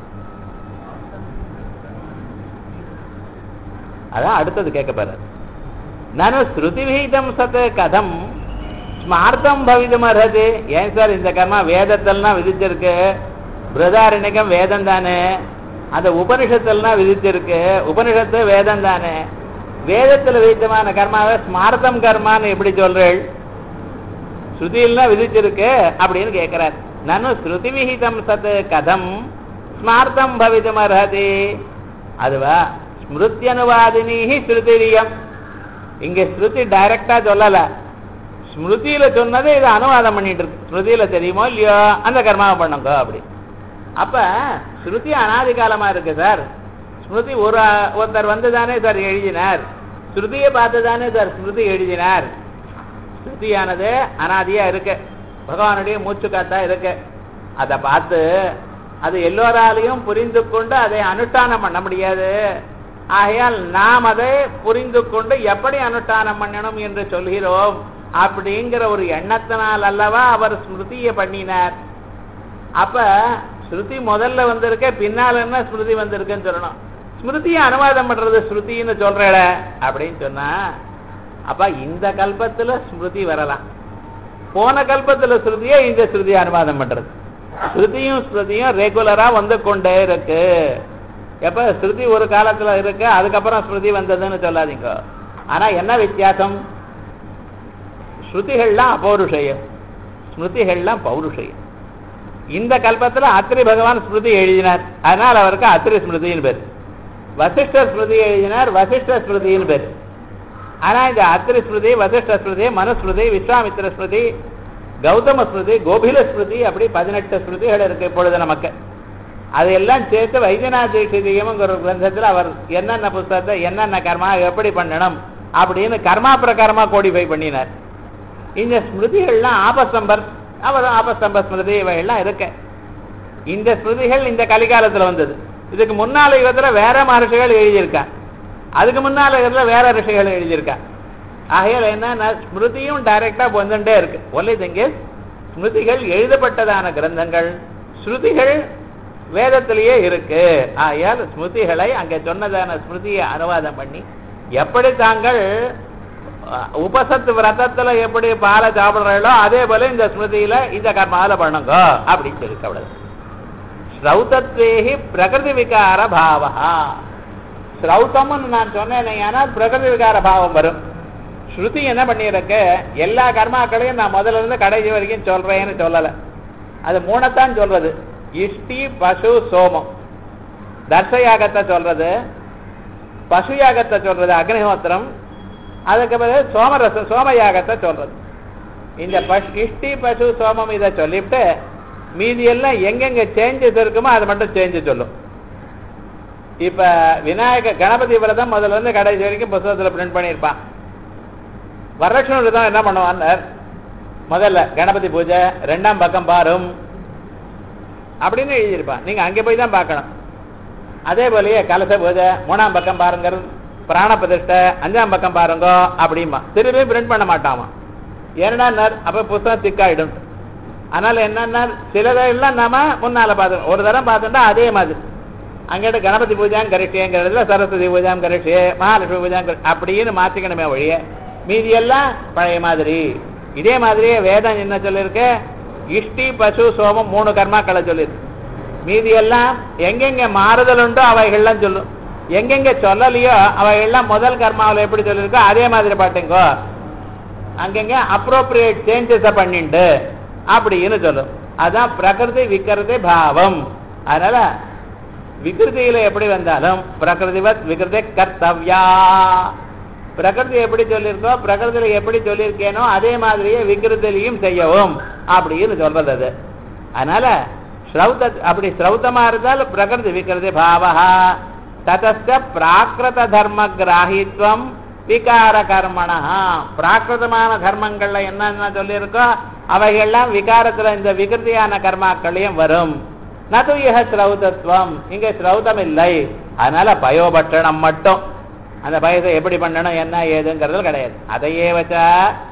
அதான் அடுத்தது கேட்க போறாரு. நானு ஸ்ருதி விகிதம் சத் கதம் ஸ்மார்த்தம் பவிதம் அர்ஹது. ஏன் சார் இந்த கர்மா வேதத்தெல்லாம் விதிச்சிருக்கு, பிரதாரண்யகம் வேதம் தானே, அந்த உபனிஷத்தெல்லாம் விதிச்சிருக்கு, உபனிஷத்து வேதம் தானே, வேதத்துல விதித்தமான கர்மாவை ஸ்மார்த்தம் கர்மான்னு எப்படி சொல்றேள், ஸ்ருதியெல்லாம் விதிச்சிருக்கு அப்படின்னு கேட்கிறார். நானு ஸ்ருதி விகிதம் சத் கதம் ஸ்மார்த்தம் பவிதம் அர்ஹது. அதுவா ஸ்மிருதி அனுவாதினி ஸ்ருதிரியம். இங்க ஸ்ருதி டைரக்டா சொல்லல, ஸ்மிருதியில சொன்னது இதை அனுவாதம் பண்ணிட்டு இருக்கு. ஸ்மிருதியில தெரியுமோ இல்லையோ அந்த கர்மாவை பண்ணுங்க அப்படி. அப்ப ஸ்ருதி அனாதி காலமா இருக்கு சார். ஸ்மிருதி ஒரு ஒருத்தர் வந்து தானே சார் எழுதினார், ஸ்ருதியை பார்த்து தானே சார் ஸ்மிருதி எழுதினார். ஸ்ருதியானது அனாதியா இருக்கு, பகவானுடைய மூச்சு காத்தா இருக்கு. அதை பார்த்து அது எல்லோராலையும் புரிந்து கொண்டு அதை அனுஷ்டானம் பண்ண முடியாது. ஆகையால் நாம் அதை புரிந்து கொண்டு எப்படி அனுஷ்டானம் பண்ணணும் என்று சொல்கிறோம் அப்படிங்கிற ஒரு எண்ணத்தினால் அல்லவா அவர் ஸ்மிருதியை பண்ணினார். அப்ப ஸ்ருதி முதல்ல வந்திருக்க, பின்னால் என்ன ஸ்மிருதி வந்திருக்குன்னு சொல்லணும். ஸ்மிருதியை அனுவாதம் பண்றது ஸ்ருதின்னு சொல்றேட அப்படின்னு சொன்னா, அப்ப இந்த கல்பத்துல ஸ்மிருதி வரலாம், போன கல்பத்துல ஸ்ருதியை இந்த ஸ்ருதியை அனுவாதம் பண்றது. ஸ்ருதியும் ஸ்ருதியும் ரெகுலரா வந்து கொண்டே இருக்கு. எப்ப ஸ்ருதி ஒரு காலத்துல இருக்கு, அதுக்கப்புறம் ஸ்மிருதி வந்ததுன்னு சொல்லாதீங்க. ஆனா என்ன வித்தியாசம், ஸ்ருதிகள்லாம் அபௌருஷயம், ஸ்மிருதிகள்லாம் பௌருஷயம். இந்த கல்பத்துல அத்திரி பகவான் ஸ்மிருதி எழுதினார், அதனால அவருக்கு அத்திரி ஸ்மிருதின்னு பேர். வசிஷ்ட ஸ்மிருதி எழுதினார், வசிஷ்ட ஸ்மிருதின்னு பேர். ஆனா இந்த அத்திரி ஸ்மிருதி, வசிஷ்ட ஸ்மிருதி, மனுஸ்மிருதி, விஸ்வாமித்திர ஸ்மிருதி, கௌதம ஸ்மிருதி, கோபில ஸ்மிருதி, அப்படி பதினெட்டு ஸ்மிருதிகள் இருக்கு இப்பொழுது நமக்கு. அதையெல்லாம் சேர்த்து வைத்தியநாத தீட்சிதம் ஒரு கிரந்தத்தில் அவர் என்னென்ன புத்தகத்தை என்னென்ன கர்மா எப்படி பண்ணணும் அப்படின்னு கர்மா பிரகாரமா கோடிஃபை பண்ணினார். இந்த ஸ்மிருதிகள்லாம் ஆபஸ்தம்பர் அவர் ஆபஸ்தம்ப ஸ்மிருதி இவைகள்லாம் இருக்கு. இந்த ஸ்மிருதிகள் இந்த கலிகாலத்துல வந்தது. இதுக்கு முன்னால யுகத்துல வேற மகர்ஷிகள் எழுதியிருக்கா, அதுக்கு முன்னால யுகத்துல வேற ரிஷிகள் எழுதியிருக்கா. ஆகையால் என்ன ஸ்மிருதியும் டைரக்டா வந்துட்டே இருக்கு. ஒன்லி திங் இஸ் ஸ்மிருதிகள் எழுதப்பட்டதான கிரந்தங்கள், ஸ்ருதிகள் வேதத்திலேயே இருக்கு. ஆகையால் ஸ்மிருதிகளை அங்கே சொன்னதான ஸ்மிருதியை அனுவாதம் பண்ணி எப்படி தாங்கள் உபசத்து விரதத்துல எப்படி பாலை சாப்பிடுறீங்களோ அதே போல இந்த ஸ்மிருதியில இந்த கர்மால பண்ணுங்க அப்படின்னு சொல்லி கவலை. ஸ்ரௌதத்வேஹி பிரகிருதி விகார பாவா. ஸ்ரௌதம்னு நான் சொன்னேன், ஏன்னா பிரகிருதி விகார பாவம் வரும். ஸ்ருதி என்ன பண்ணியிருக்க, எல்லா கர்மாக்களையும் நான் முதல்ல இருந்து கடைசி வரைக்கும் சொல்றேன்னு சொல்லலை, அது மூணத்தான் சொல்றது. இஷ்டி பசு சோமம், தர்சயாகத்தை சொல்றது, பசு யாகத்தை சொல்றது அக்னிஹோத்திரம், அதுக்கு பிறகு சோமரசம் சோமயாகத்தை சொல்றது. இந்த இஷ்டி பசு சோமம் இதை சொல்லிவிட்டு மீதி எல்லாம் எங்கெங்க சேஞ்சஸ் இருக்குமோ அதை மட்டும் சேஞ்சு சொல்லும். இப்ப விநாயக கணபதி விரதம் முதல்ல இருந்து கடைசி வரைக்கும் புத்தகத்தில் பிரிண்ட் பண்ணியிருப்பான். வரலட்சுமி விரதம் என்ன பண்ணுவான், முதல்ல கணபதி பூஜை ரெண்டாம் பக்கம் பாரும் அப்படின்னு எழுதியிருப்பான். நீங்க அங்கே போய் தான் பார்க்கணும். அதே போலயே கலச பூஜை மூணாம் பக்கம் பாருங்க, பிராண பிரதிஷ்டை அஞ்சாம் பக்கம் பாருங்க அப்படிமா திரும்பி பிரிண்ட் பண்ண மாட்டாமா. ஏன்னா அப்ப புத்தகம் திக்காயிடும். அதனால என்னன்னா சிலதெல்லாம் நாம முன்னால பார்த்து ஒரு தரம் பார்த்துட்டா அதே மாதிரி அங்கிட்ட கணபதி பூஜாம் கரிஷ்யங்கிறதுல சரஸ்வதி பூஜாம் கரிஷ்யே மகாலட்சுமி பூஜாம் அப்படின்னு மாற்றிக்கணுமே ஒழிய மீதி எல்லாம் பழைய மாதிரி. இதே மாதிரியே வேதம் என்ன சொல்லியிருக்கு, இஷ்டி பசு சோமம் மூணு கர்மாக்களை சொல்லியிருக்கு. மீதி எல்லாம் எங்கெங்க மாறுதல் உண்டோ அவைகள்லாம் சொல்லும், எங்கெங்க சொல்லலையோ அவைகள்லாம் முதல் கர்மாவில் எப்படி சொல்லியிருக்கோ அதே மாதிரி பாட்டுங்கோ, அங்கெங்க அப்ரோப்ரியேட் சேஞ்சஸை பண்ணிட்டு அப்படின்னு சொல்லும். அதான் பிரகிருதி விகிருதி பாவம். அதனால விகிருதியில எப்படி வந்தாலும் பிரகிருதிவத் விகிருதி கர்த்தவ்யா. பிரகிருதி எப்படி சொல்லியிருக்கோ பிரகிருதியில எப்படி சொல்லியிருக்கேனோ அதே மாதிரியே விகிருதிலையும் செய்யவும் அப்படின்னு சொல்றது அது. அதனால ஸ்ரௌத அப்படி ஸ்ரௌதமா இருந்தால் பிரகிருதி விகிருதி பாவா. ததஸ்த பிராகிருத தர்ம கிராஹித்வம் விகார கர்மணா. பிராகிருதமான தர்மங்கள்ல என்னென்ன சொல்லியிருக்கோ அவைகள்லாம் விகாரத்துல இந்த விகிருதியான கர்மாக்களையும் வரும். நது இஹ ஸ்ரௌதத்துவம், இங்க ஸ்ரௌதம் இல்லை. அதனால பயோபட்சணம் மட்டும், அந்த பயத்தை எப்படி பண்ணணும் என்ன ஏதுங்கிறது கிடையாது. அதையே வச்சா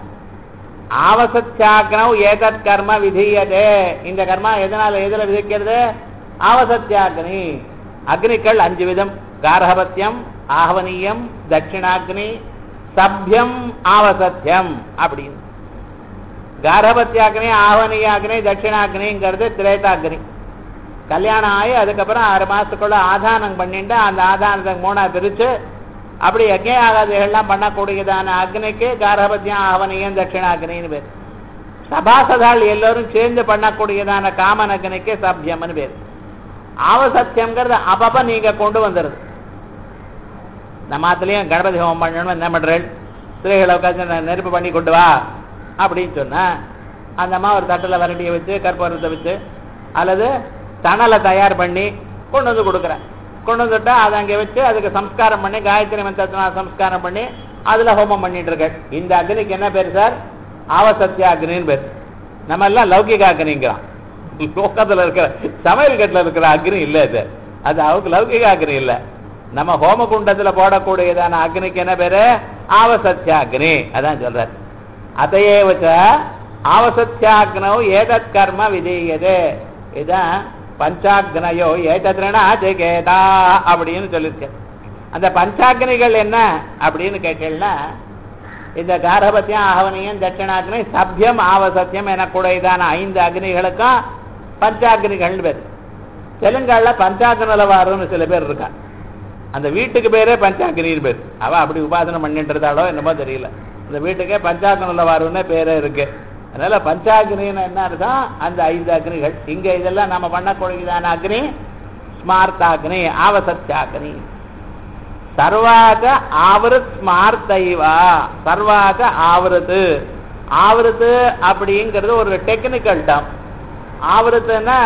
ஆவசத்யாக்னவ் ஏதத் கர்ம விதீயதே. இந்த கர்மா எதனால எதுல விதிக்கிறது, ஆவசத்யாக்னி. அக்னிகள் அஞ்சு விதம், கார்ஹபத்தியம், ஆஹ்வனீயம், தட்சிணாக்னி, சப்யம், ஆவசத்தியம் அப்படின்னு. கார்ஹபத்தியாக்னி ஆஹ்வனீயாக்னி தட்சிணாக்னிங்கிறது திரேதாக்னி. கல்யாணம் ஆகி அதுக்கப்புறம் ஆறு மாசத்துக்குள்ள ஆதானம் பண்ணிட்டு அந்த ஆதானத்துக்கு மூணா பிரிச்சு அப்படி யஜ்ஞ ஆகாதிகள்லாம் பண்ணக்கூடியதான அக்னிக்கு கார்ஹபத்தியம் ஆஹ்வனீயம் தட்சிணாக்னின்னு பேர். சபாசதாள் எல்லோரும் சேர்ந்து பண்ணக்கூடியதான காமன் அக்னிக்கு சப்யம்னு பேர். ஆவசத்தியம்ங்கிறது அப்பப்ப நீங்க கொண்டு வந்துடுது. நம்ம ஆத்துலயும் கணபதி ஹோமம் பண்ணணும், என்ன பண்றேன் ஸ்திரீகளை உட்காந்து நெருப்பு பண்ணி கொண்டு வா அப்படின்னு சொன்னா அந்த அம்மா ஒரு தட்டில் வரண்டியை வச்சு கற்பூரத்தை வச்சு அல்லது தணலை தயார் பண்ணி கொண்டு வந்து கொடுக்குறேன். கொண்டு வந்துட்டா அதை அங்கே வச்சு அதுக்கு சம்ஸ்காரம் பண்ணி காயத்ரி மந்திரத்தினால சம்ஸ்காரம் பண்ணி அதுல ஹோமம் பண்ணிட்டு இருக்க. இந்த அக்னிக்கு என்ன பேர் சார், ஆவசத்திய அக்னின்னு பேர். நம்ம எல்லாம் லௌகிக அக்னிங்கிறான். லோகத்துல இருக்கிற சமையல் கட்டில இருக்கிற அக்னி இல்லை இது, அது அவருக்கு லௌகிக அக்னி இல்லை. நம்ம ஹோம குண்டத்துல போடக்கூடியதான அக்னிக்கு என்ன பேரு, ஆவசத்திய அக்னி. அதான் சொல்றாரு. அதையே வச்ச ஆவசத்தியாக்னவ் ஏதத் கர்ம விதீயதே. இதான் பஞ்சாக்னயோ ஏதத்ரணா ஜெகேதா அப்படின்னு சொல்லியிருக்க. அந்த பஞ்சாக்னிகள் என்ன அப்படின்னு கேட்டீங்கன்னா இந்த கார்ஹபத்தியம் ஆஹ்வனீயம் தட்சிணாக்னி சப்யம் ஆவசத்தியம் எனக்கூடியதான ஐந்து அக்னிகளுக்கும் பஞ்சாக்னிகள் பேர். தெலுங்கால பஞ்சாக்னலவாருன்னு சில பேர் இருக்கா, அந்த வீட்டுக்கு பேரே பஞ்சாக்னின்னு பேர். அவ அப்படி உபாசனை பண்ணிட்டு இருந்தாலோ என்னமோ தெரியல, அந்த வீட்டுக்கே பஞ்சாக்னலவாருன்னு பேரே இருக்கு. அதனால பஞ்சாக்னின்னு என்ன அர்த்தம், அந்த ஐந்து அக்னிகள். இங்க இதெல்லாம் நம்ம பண்ணக்கூடியதான அக்னி ஸ்மார்த்தாக்னி ஆவசத்தியாக்னி. சர்வாக ஆவருத் ஸ்மார்த்தைவா. சர்வாக ஆவருத்து. ஆவருத்து அப்படிங்கிறது ஒரு டெக்னிக்கல் டேர்ம். ஆவருத்துன்னா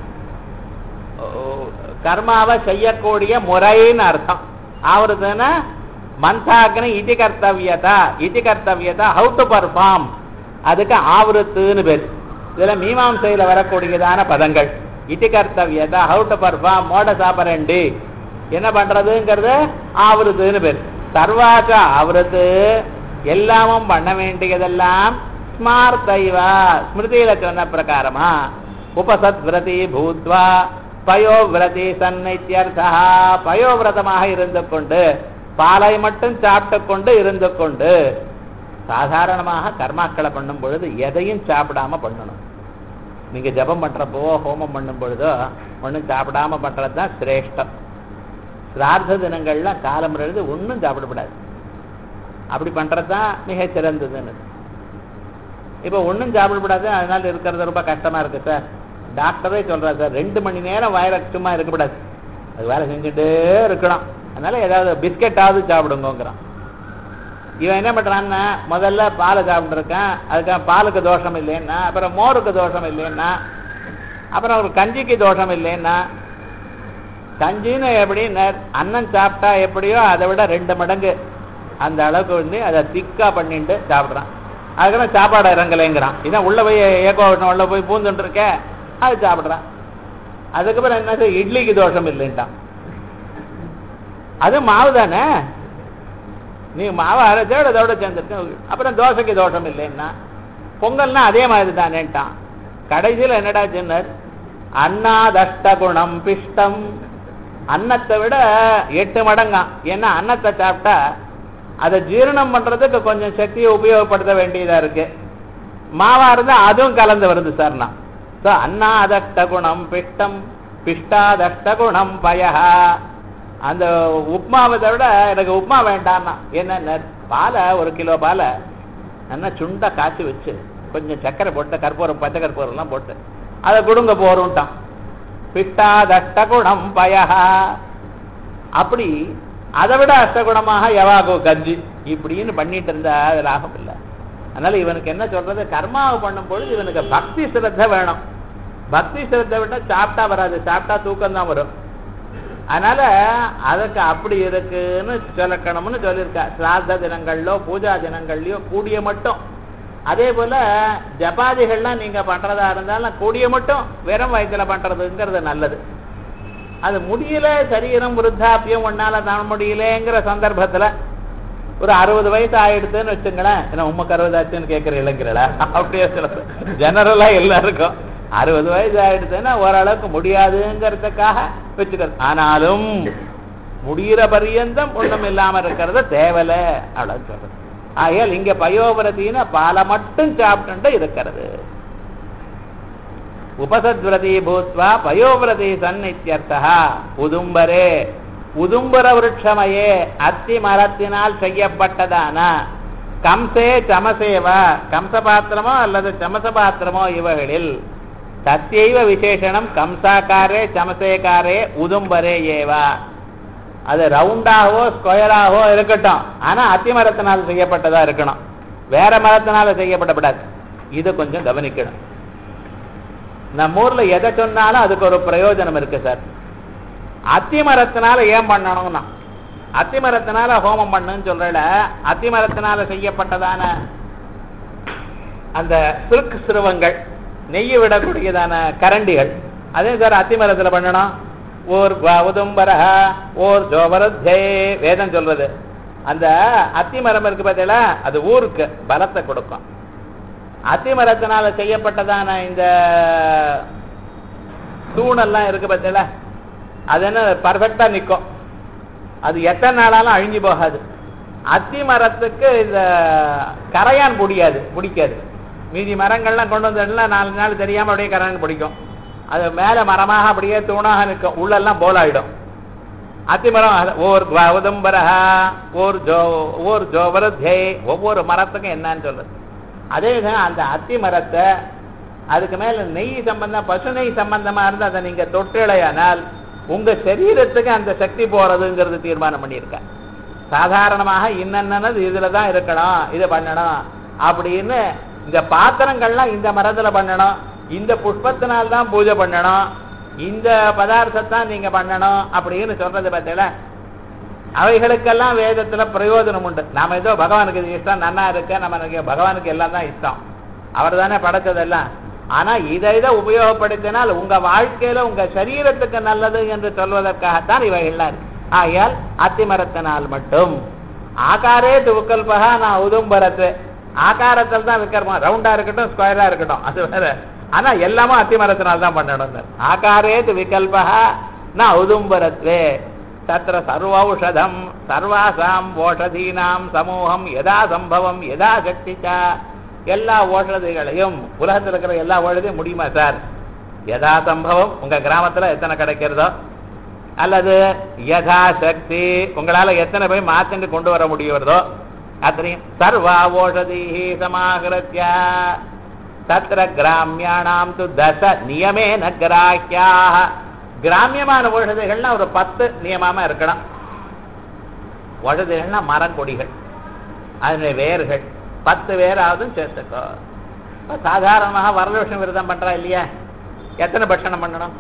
கர்மாவை செய்யக்கூடிய முறைன்னு அர்த்தம். ஆவருத்துன்னா மந்தாக்னி இது கர்த்தவியதா. இது கர்த்தவியதா ஹவு டு பர்ஃபார்ம் அதுக்கு ஆவருத்துன்னு பேர். இதுல மீமாம்சையில வரக்கூடியதான பதங்கள் இட்டி கர்த்தவியதா, how to perform, modus operandi, என்ன பண்றதுங்கிறது ஆவருத்துன்னு பேர். சர்வாச்ச ஆவருத்து, எல்லாமும் பண்ண வேண்டியதெல்லாம் ஸ்மார்த்தைவா, ஸ்மிருதியில சொன்ன பிரகாரமா. உபசத் விரதி பூத்வா பயோவிரதி சன்னித்யர்த்தா, பயோவிரதமாக இருந்து கொண்டு பாலை மட்டும் சாப்பிட்டு கொண்டு இருந்து கொண்டு. சாதாரணமாக கர்மாக்களை பண்ணும் பொழுது எதையும் சாப்பிடாம பண்ணணும். நீங்க ஜபம் பண்றப்போ ஹோமம் பண்ணும் பொழுதோ ஒன்றும் சாப்பிடாம பண்றது தான் சிரேஷ்டம். சிரார்த்த தினங்கள்ல காலம் எழுது ஒன்றும் சாப்பிடக்கூடாது. அப்படி பண்றது தான் மிக சிறந்ததுன்னு. இப்போ ஒன்றும் சாப்பிடக்கூடாது, அதனால இருக்கிறது ரொம்ப கஷ்டமா இருக்கு சார். டாக்டரே சொல்றாரு சார், ரெண்டு மணி நேரம் வயிறு சும்மா இருக்கக்கூடாது, அது வேலை செஞ்சுட்டே இருக்கணும், அதனால ஏதாவது பிஸ்கெட்டாவது சாப்பிடுங்கிறான். இவன் என்ன பண்றான்னா, முதல்ல பாலை சாப்பிட்டுருக்கான், அதுக்காக பாலுக்கு தோஷம் இல்லைன்னா, அப்புறம் மோருக்கு தோஷம் இல்லைன்னா, அப்புறம் ஒரு கஞ்சிக்கு தோஷம் இல்லைன்னா, கஞ்சின்னு எப்படி அன்னம் சாப்பிட்டா எப்படியோ அதை விட ரெண்டு மடங்கு அந்த அளவுக்கு வந்து அதை திக்கா பண்ணிட்டு சாப்பிட்றான். அதுக்கப்புறம் சாப்பாடு இறங்கலைங்கிறான். இதான் உள்ள போய் ஏக்கோ உள்ள போய் பூந்துட்டு இருக்க, அது சாப்பிட்றான். அதுக்கப்புறம் என்ன, இட்லிக்கு தோஷம் இல்லைன்ட்டான். அது மாவு தானே, நீ மாவை அரைச்சோட அதோட சேர்ந்துருக்கு. அப்புறம் தோசைக்கு தோஷம் இல்லைன்னா, பொங்கல்னா அதே மாதிரி தானேன்ட்டான். கடைசியில் என்னடா சொன்னார், அன்னாதஷ்டகுணம் பிஷ்டம், அன்னத்தை விட எட்டு மடங்கா. ஏன்னா அன்னத்தை சாப்பிட்டா அதை ஜீரணம் பண்றதுக்கு கொஞ்சம் சக்தியை உபயோகப்படுத்த வேண்டியதா இருக்கு. மாவா இருந்தா அதுவும் கலந்து வருது சார்னா. அன்னாதஷ்டகுணம் பிஷ்டம் பிஷ்டாதஷ்டகுணம் பயஹா. அந்த உப்மாவை விட எனக்கு உப்மா வேண்டாம்னா என்ன, பாலை ஒரு கிலோ பாலை நல்லா சுண்டா காய்ச்சி வச்சு கொஞ்சம் சர்க்கரை போட்டு கற்பூரம் பச்சை கற்பூரம்லாம் போட்டு அதை கொடுங்க போறோம்ட்டான். பிஷ்டாதஷ்டகுணம் பயஹா. அப்படி அதை விட அஷ்டகுணமாக எவாகோ கஞ்சி இப்படின்னு பண்ணிட்டு இருந்தா அது லாபம் இல்லை. அதனால இவனுக்கு என்ன சொல்றது, கர்மாவை பண்ணும் பொழுது இவனுக்கு பக்தி சிரத்த வேணும். பக்தி சிரத்தை விட்டா சாப்பிட்டா வராது, சாப்பிட்டா தூக்கம் தான் வரும். அதனால அதுக்கு அப்படி இருக்குன்னு சொல்லக்கணும்னு சொல்லியிருக்கா. சிரார்த்த தினங்கள்லோ பூஜா தினங்கள்லயோ கூடிய மட்டும். அதே போல ஜபாதிகள்லாம் நீங்க பண்றதா இருந்தாலும் கூடிய மட்டும் வெறும் வயசுல பண்றதுங்கிறது நல்லது. அது முடியல, சரீரம் விருத்தாப்பியம் ஒன்னால தான் முடியலங்கிற சந்தர்ப்பத்துல ஒரு அறுபது வயசு ஆயிடுதுன்னு வச்சுங்களேன், ஏன்னா உமக்கு அறுபது ஆச்சுன்னு கேட்கிற இளைஞர்களா அப்படியே சொல்றது ஜெனரலா எல்லாருக்கும் அறுபது வயசு ஆயிடுதுன்னா ஓரளவுக்கு முடியாதுங்கிறதுக்காக வச்சுக்கிறது. ஆனாலும் முடிகிற பரியந்தம் ஒண்ணும் இல்லாம இருக்கிறது தேவல அப்படின்னு சொல்றது. ஆகையால் இங்க பயோவிரத்தின பாலை மட்டும் சாப்பிட்டு இருக்கிறது. உபசத்விரதி பூத்வா பயோவிரதி சன்னித்யர்த்தா. உதும்பரே, உதும்பர விருட்சமையே, அத்தி மரத்தினால் செய்யப்பட்டதான கம்சே சமசேவா, கம்ச பாத்திரமோ அல்லது சமச பாத்திரமோ இவைகளில் தத்யைவ விசேஷனம் கம்சாக்காரே சமசேக்காரே உதும்பரே ஏவா. அது ரவுண்டாகவோ ஸ்கொயராகவோ இருக்கட்டும், ஆனா அத்தி மரத்தினால் செய்யப்பட்டதா இருக்கணும், வேற மரத்தினால செய்யப்படப்படாது. இது கொஞ்சம் கவனிக்கணும். நம்ம ஊர்ல எதை சொன்னாலும் அதுக்கு ஒரு பிரயோஜனம் இருக்கு சார். அத்தி மரத்தினால ஏன் பண்ணணும்னா, அத்தி மரத்தினால ஹோமம் பண்ணுன்னு சொல்றல, அத்தி மரத்தினால செய்யப்பட்டதான அந்த சில்க் சிறுவங்கள், நெய்யை விடக்கூடியதான கரண்டிகள், அதே சார் அத்தி மரத்துல பண்ணணும். ஓர் உதும்பரஹ ஓர் ஜோபரத்தே வேதம் சொல்றது. அந்த அத்தி மரம் இருக்கு பார்த்தீங்களா, அது ஊருக்கு பலத்தை கொடுக்கும். அத்தி மரத்தினால செய்யப்பட்டதான இந்த தூணெல்லாம் இருக்கு பார்த்தீங்களா, அது என்ன பர்ஃபெக்டா நிற்கும், அது எத்தனை நாளாலும் அழிஞ்சு போகாது. அத்தி மரத்துக்கு இந்த கரையான் பிடிக்காது பிடிக்காது மீதி மரங்கள்லாம் கொண்டு வந்தா நாலு நாள் தெரியாம அப்படியே கரையான் பிடிக்கும். அது மேல மரமாக அப்படியே தூணாக நிற்கும், உள்ளெல்லாம் போலாயிடும். அத்தி மரம் ஓர் உதும்பரஹா ஓர் ஜோ ஓர் ஜோபரத்தே, ஒவ்வொரு மரத்துக்கும் என்னன்னு சொல்றது. அதே தான் அந்த அத்தி மரத்தை அதுக்கு மேல நெய் சம்பந்தம் பசு நெய் சம்பந்தமா இருந்து அதை நீங்க தொட்டிலையானால் உங்க சரீரத்துக்கு அந்த சக்தி போறதுங்கிறது தீர்மானம் பண்ணியிருக்க. சாதாரணமாக இன்னென்னது இதுலதான் இருக்கணும், இது பண்ணணும் அப்படின்னு இந்த பாத்திரங்கள்லாம் இந்த மரத்துல பண்ணணும், இந்த புஷ்பத்தினால்தான் பூஜை பண்ணணும், இந்த பதார்த்தத்தான் நீங்க பண்ணணும் அப்படின்னு சொல்றது பார்த்தீங்களா. அவைகளுக்கெல்லாம் வேதத்துல பிரயோஜனம் உண்டு. நாம ஏதோ பகவானுக்கு இது இஷ்டம் நன்னா இருக்க, நம்ம பகவானுக்கு எல்லாம் தான் இஷ்டம், அவர் தானே படைச்சதெல்லாம். ஆனா இதை இதை உபயோகப்படுத்தினால் உங்க வாழ்க்கையில உங்க சரீரத்துக்கு நல்லது என்று சொல்வதற்காகத்தான் இவைகள்லாம் இருக்கு. ஆகையால் அத்திமரத்தினால் மட்டும் ஆகாரே விகல்பகா நான் உதும்பரத்து ஆகாரத்தில் தான் விற்கிறோம், ரவுண்டா இருக்கட்டும் ஸ்கொயரா இருக்கட்டும் அது வேற. ஆனா எல்லாமும் அத்திமரத்தினால் தான் பண்ணணும். ஆகாரே விகல்பகா நான் உதும்பரத்வே தத்திர சர்வௌஷதம் சர்வாசாம் ஓஷதீனாம் சமூகம் யதா சம்பவம் யதா சக்திச்சா எல்லா ஓஷதிகளையும் உலகத்தில் இருக்கிற எல்லா ஓஷதையும் முடியுமா சார்? யதா சம்பவம் உங்க கிராமத்துல எத்தனை கிடைக்கிறதோ அல்லது யதா சக்தி உங்களால எத்தனை போய் மாத்திட்டு கொண்டு வர முடியுறதோ அத்தனையும் சர்வா ஓஷதி சமாகிருத்யா தத்திர கிராமியானாம் து தச நியமேன கிராஹ்யாக கிராமியமான ஓஷதிகள்னா ஒரு பத்து நியமமா இருக்கணும். ஓஷதிகள்னா மரங்கொடிகள் அதனுடைய வேர்கள் பத்து பேராவது சேர்த்துக்கோ. சாதாரணமாக வரலட்சுமி விரதம் பண்றா இல்லையா, எத்தனை பட்சணம் பண்ணணும்?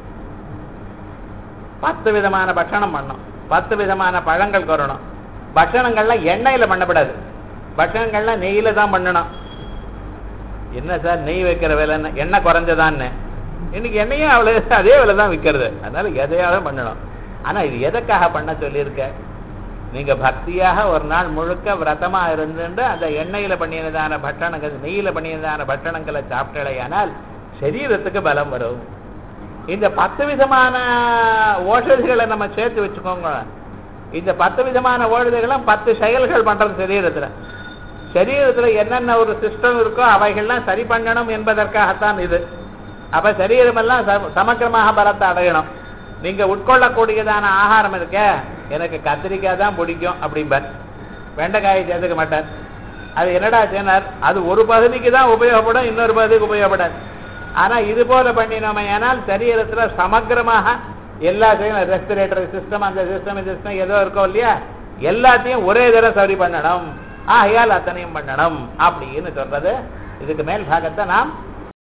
பத்து விதமான பட்சணம் பண்ணணும், பத்து விதமான பழங்கள் கொறணும். பட்சணங்கள்லாம் எண்ணெயில பண்ணப்படாது, பட்சணங்கள்லாம் நெய்யில தான் பண்ணணும். என்ன சார் நெய் வைக்கிற விலை எண்ணெய் குறைஞ்சதான்னு? இன்னைக்கு எண்ணெயும் அவ்வளவு அதே விலை தான் விற்கிறது. அதனால எதையாவது பண்ணணும். ஆனா இது எதற்காக பண்ண சொல்லியிருக்க? நீங்க பக்தியாக ஒரு நாள் முழுக்க விரதமா இருந்துட்டு அந்த எண்ணெயில பண்ணியதான பட்டணங்கள் நெய்யில பண்ணியதான பட்டணங்களை சாப்பிட்டலையானால் சரீரத்துக்கு பலம் வரும். இந்த பத்து விதமான ஓஷதிகளை நம்ம சேர்த்து வச்சுக்கோங்க. இந்த பத்து விதமான ஓஷதிகளும் பத்து செயல்கள் பண்றது சரீரத்துல. சரீரத்துல என்னென்ன ஒரு சிஸ்டம் இருக்கோ அவைகள்லாம் சரி பண்ணணும் என்பதற்காகத்தான் இது. அப்ப சரீரம் எல்லாம் சமக்கிரமாக பலத்தை அடையணும். நீங்க உட்கொள்ளக்கூடியதான ஆகாரம் இருக்க, எனக்கு கத்திரிக்காய் தான் பிடிக்கும் அப்படிம்பார், வெண்டைக்காயை சேர்த்துக்க மாட்டார். அது என்னடா சேனார், அது ஒரு பகுதிக்கு தான் உபயோகப்படும், இன்னொரு பகுதிக்கு உபயோகப்படாது. ஆனா இது போல பண்ணினோமே ஆனால் சரீரத்துல சமக்கிரமாக எல்லா ரெஸ்பிரேட்டரி சிஸ்டம் அந்த சிஸ்டம் இந்த சிஸ்டம் ஏதோ இருக்கோ இல்லையா எல்லாத்தையும் ஒரே தடவை சரி பண்ணணும். ஆகையால் அத்தனையும் பண்ணணும் அப்படின்னு சொல்றது. இதுக்கு மேல் பாகத்தை நாம்